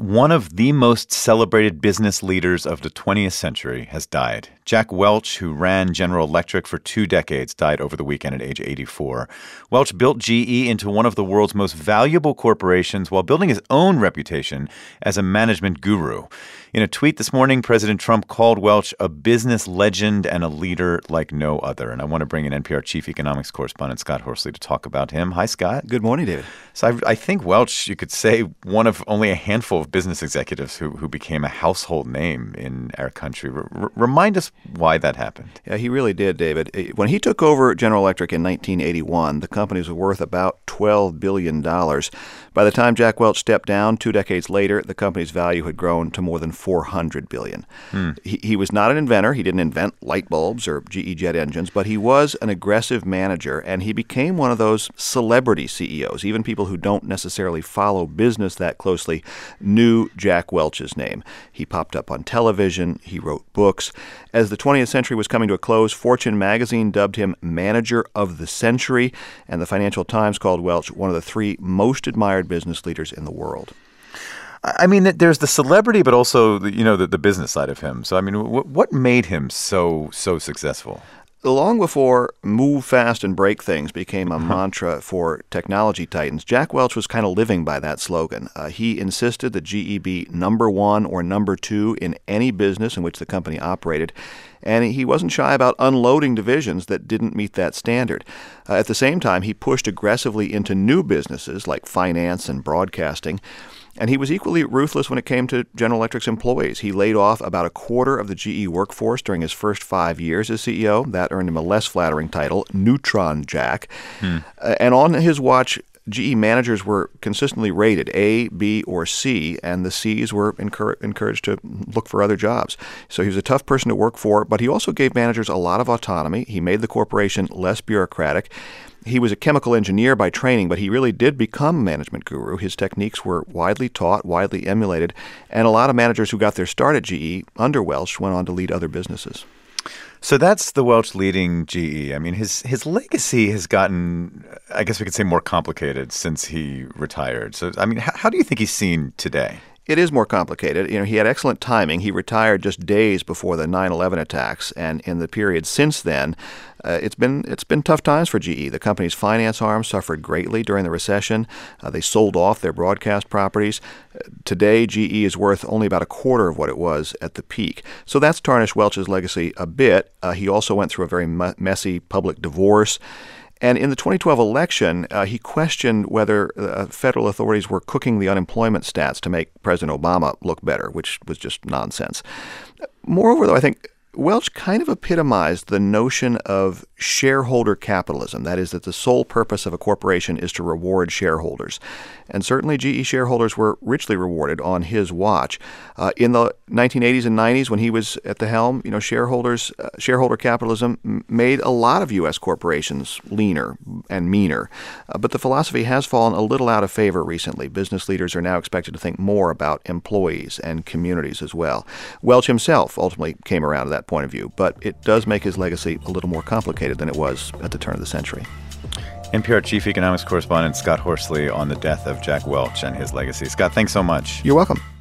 One of the most celebrated business leaders of the 20th century has died. Jack Welch, who ran General Electric for 2 decades, died over the weekend at age 84. Welch built GE into one of the world's most valuable corporations while building his own reputation as a management guru. In a tweet this morning, President Trump called Welch a business legend and a leader like no other. And I want to bring in NPR chief economics correspondent Scott Horsley to talk about him. Hi, Scott. Good morning, David. So I think Welch, you could say, one of only a handful of business executives who became a household name in our country. Remind us why that happened. Yeah, he really did, David. When he took over General Electric in 1981, the company was worth about $12 billion. By the time Jack Welch stepped down 2 decades later, the company's value had grown to more than $400 billion. He was not an inventor. He didn't invent light bulbs or GE jet engines, but he was an aggressive manager, and he became one of those celebrity CEOs. Even people who don't necessarily follow business that closely knew Jack Welch's name. He popped up on television. He wrote books. As the 20th century was coming to a close, Fortune magazine dubbed him Manager of the Century, and the Financial Times called Welch one of the 3 most admired business leaders in the world. I mean, there's the celebrity, but also the business side of him. So, I mean, what made him so successful? Long before move fast and break things became a mantra for technology titans, Jack Welch was kind of living by that slogan. He insisted that GE be number 1 or number 2 in any business in which the company operated, and he wasn't shy about unloading divisions that didn't meet that standard. At the same time, he pushed aggressively into new businesses like finance and broadcasting. And he was equally ruthless when it came to General Electric's employees. He laid off about a quarter of the GE workforce during his first 5 years as CEO. That earned him a less flattering title, Neutron Jack. And on his watch, GE managers were consistently rated A, B, or C, and the Cs were encouraged to look for other jobs. So he was a tough person to work for, but he also gave managers a lot of autonomy. He made the corporation less bureaucratic. He was a chemical engineer by training, but he really did become a management guru. His techniques were widely taught, widely emulated, and a lot of managers who got their start at GE under Welch went on to lead other businesses. So that's the Welch leading GE. I mean, his legacy has gotten, I guess we could say, more complicated since he retired. So, I mean, how do you think he's seen today? It is more complicated. He had excellent timing. He retired just days before the 9/11 attacks, and in the period since then, it's been tough times for GE. The company's finance arm suffered greatly during the recession. They sold off their broadcast properties. Today, GE is worth only about a quarter of what it was at the peak. So that's tarnished Welch's legacy a bit. He also went through a very messy public divorce. And in the 2012 election, he questioned whether federal authorities were cooking the unemployment stats to make President Obama look better, which was just nonsense. Moreover, though, I think Welch kind of epitomized the notion of shareholder capitalism. That is, that the sole purpose of a corporation is to reward shareholders. And certainly GE shareholders were richly rewarded on his watch. In the 1980s and 90s, when he was at the helm, shareholder capitalism made a lot of U.S. corporations leaner and meaner. But the philosophy has fallen a little out of favor recently. Business leaders are now expected to think more about employees and communities as well. Welch himself ultimately came around to that point of view, but it does make his legacy a little more complicated than it was at the turn of the century. NPR chief economics correspondent Scott Horsley on the death of Jack Welch and his legacy. Scott, thanks so much. You're welcome.